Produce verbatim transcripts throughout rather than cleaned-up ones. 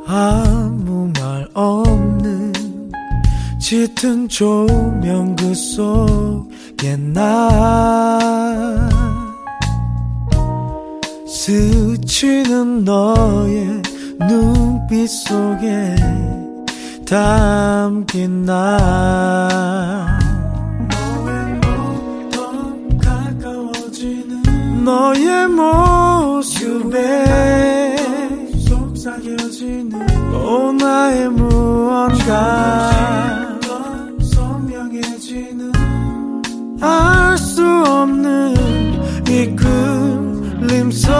아무 말 없는 짙은 조명 그 속에 나 스치는 너의 눈빛 속에 담긴 나 너의 모습에 속삭여지는 오 나의 무언가 선명해지는 알 수 없는 이끌림 속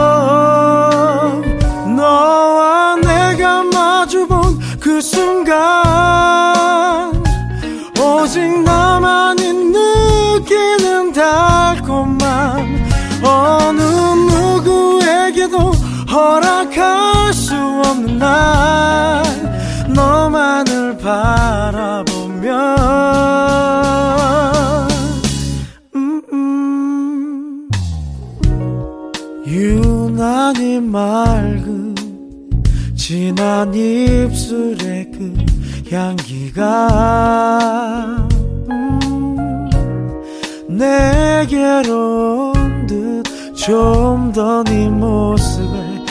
너와 내가 마주본 그 순간 오직 나만이 느끼는 달콤함 어느 누구에게도 허락할 수 없는 날 너만을 바라보며 음, 음. 유난히 맑은 진한 입술의 그 향기가 음, 내게로 좀 더 네 모습에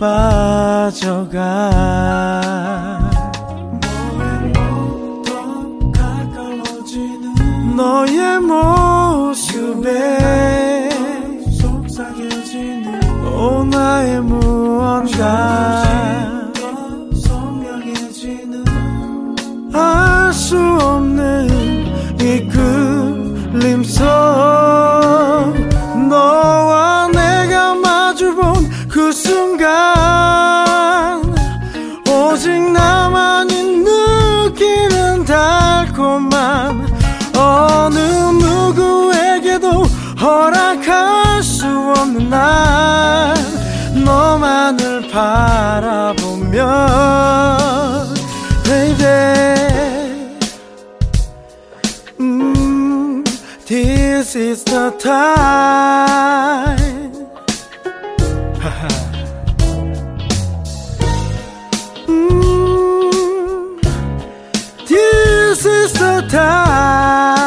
빠져가 너의 모습에 속삭여지는 오 나의 무언가 선명해지는 알 수 없는 이끌림 속 너와 내가 마주본 그 순간 오직 나만이 느끼는 달콤함 어느 누구에게도 허락할 수 없는 날 너만을 바라보며 baby 음, this is the time 음, this is the time